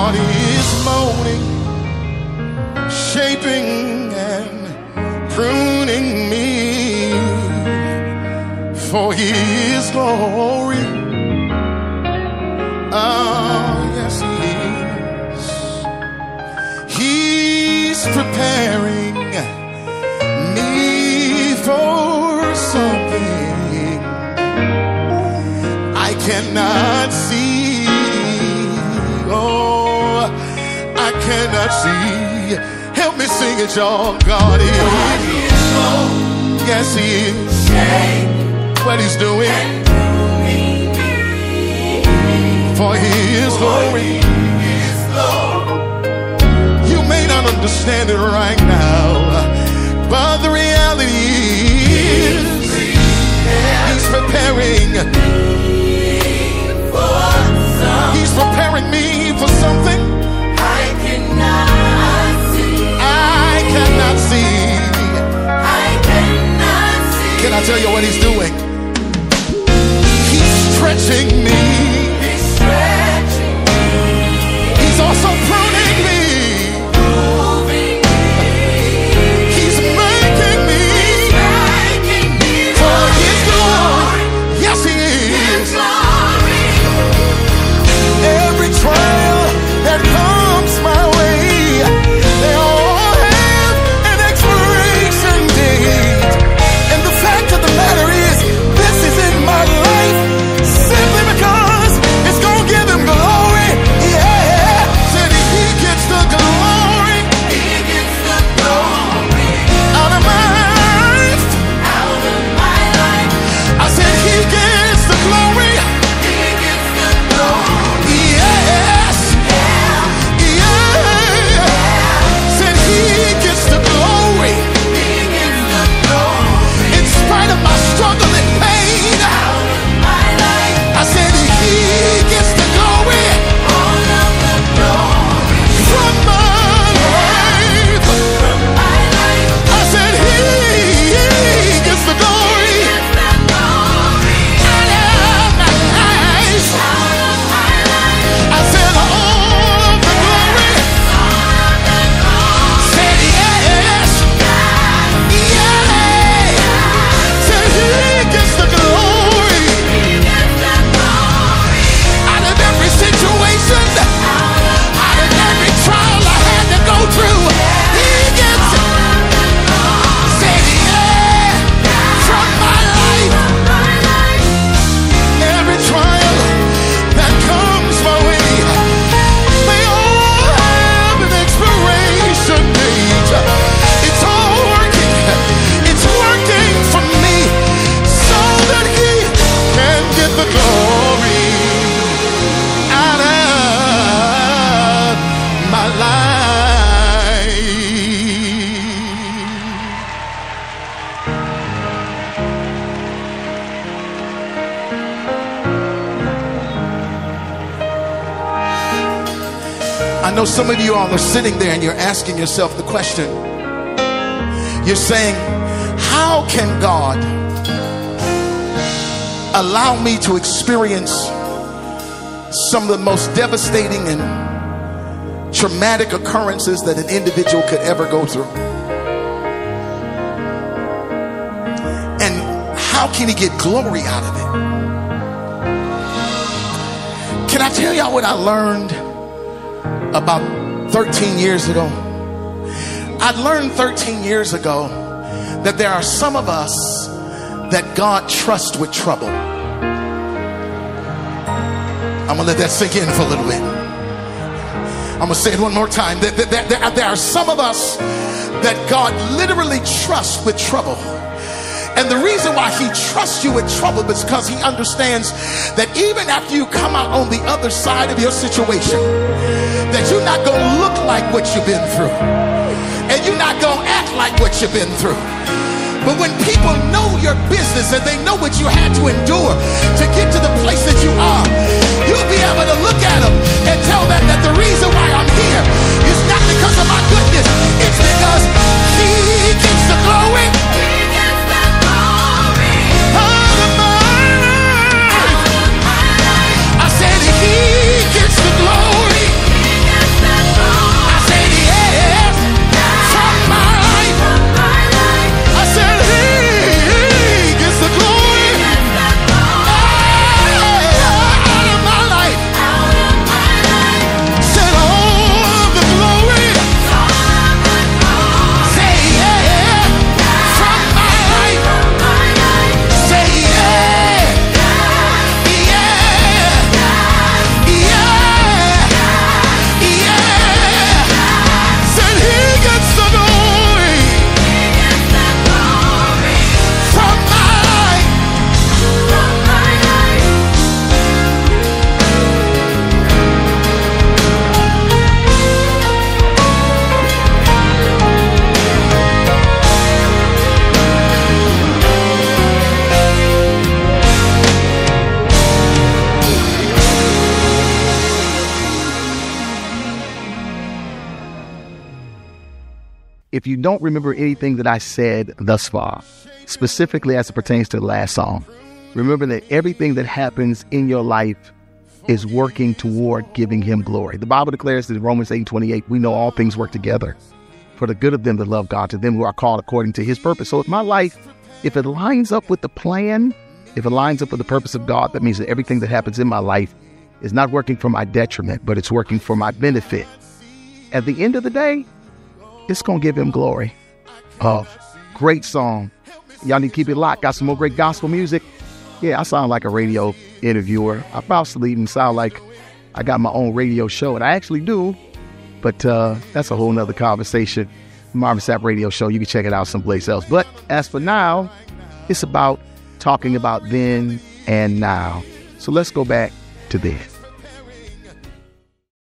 God is molding, shaping and pruning me for His glory. Oh, yes, He is. He's preparing me for something I cannot see. Oh, I cannot see. Help me sing it, y'all. God is. Yes, He is. What He's doing for His glory. You may not understand it right now, but the reality is He's preparing. He's preparing me for something I cannot see. I cannot see. I cannot see. Can I tell you what He's doing? He's stretching me. He's stretching me. He's also pruning me. Moving me. He's making me. He's making me for His glory. Yes, He is. Every trial that comes my way, they all have an expiration date. And the fact of the matter is, this is in my life simply because it's gonna give Him glory. Yeah, said He gets the glory. He gets the glory out of my life. Out of my life. I said He gets the glory. He gets the glory. Yes. Yeah. Yeah. Said He gets the glory. He gets the glory. In spite of my struggle and pain. Out of my life. I said He gets the glory. All of the glory. From my life. From my life. I said He gets the glory. He gets the glory. Out of my life. Out of my life. I said all of the glory. All of the glory. Said yes. Yeah. Said He gets the glory. He gets the glory. Out of every situation. Out of every trial I had to go through. He gets it. Said yeah. From my life. Every trial that comes my way, they all have an expiration date. It's all working. It's working for me so that He can get the glory out of my life. I know some of you all are sitting there and you're asking yourself the question. You're saying, how can God allow me to experience some of the most devastating and traumatic occurrences that an individual could ever go through? And how can He get glory out of it? Can I tell y'all what I learned about 13 years ago? I learned 13 years ago that there are some of us that God trusts with trouble. I'm gonna let that sink in for a little bit. I'm gonna say it one more time. There are some of us that God literally trusts with trouble. And the reason why He trusts you with trouble is because He understands that even after you come out on the other side of your situation, that you're not going to look like what you've been through. And you're not going to act like what you've been through. But when people know your business and they know what you had to endure to get to the place that you are, you'll be able to look at them and tell them that the reason why I'm here is not because of my goodness. It's because He gets the glory. I said He gets the glory. if you don't remember anything that I said thus far, specifically as it pertains to the last song, remember that everything that happens in your life is working toward giving him glory. The Bible declares that in Romans 8:28, we know all things work together for the good of them that love God, to them who are called according to his purpose. So if my life, if it lines up with the plan, if it lines up with the purpose of God, that means that everything that happens in my life is not working for my detriment, but it's working for my benefit. At the end of the day, it's going to give him glory. Great song. Y'all need to keep it locked. Got some more great gospel music. Yeah, I sound like a radio interviewer. I possibly even sound like I got my own radio show, and I actually do, but that's a whole nother conversation. Marvin Sapp Radio Show. You can check it out someplace else. But as for now, it's about talking about then and now. So let's go back to then.